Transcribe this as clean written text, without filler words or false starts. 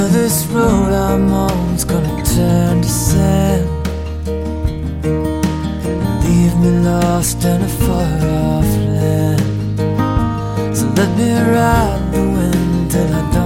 This road I'm on's gonna turn to sand, leave me lost in a far-off land. So let me ride the wind till I don't